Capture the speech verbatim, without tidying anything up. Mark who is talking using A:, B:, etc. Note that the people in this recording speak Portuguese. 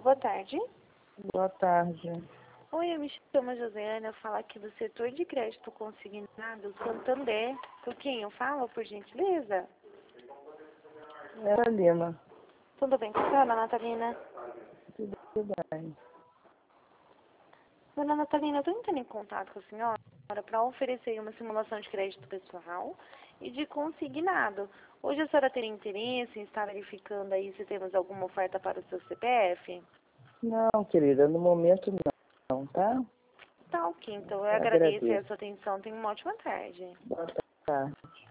A: boa tarde.
B: Boa tarde.
A: Oi, eu me chamo Josiana, eu falo aqui do setor de crédito consignado Santander. Com quem eu falo, por gentileza?
B: Era Lima.
A: Tudo bem com a senhora, Natalina?
B: Tudo bem.
A: Dona Natalina, eu estou entrando em contato com a senhora para oferecer uma simulação de crédito pessoal e de consignado. Hoje a senhora teria interesse em estar verificando aí se temos alguma oferta para o seu C P F?
B: Não, querida, no momento não, tá?
A: Tá ok, então eu agradeço
B: Agradeço.
A: a sua atenção. Tenha uma ótima tarde.
B: Boa tarde.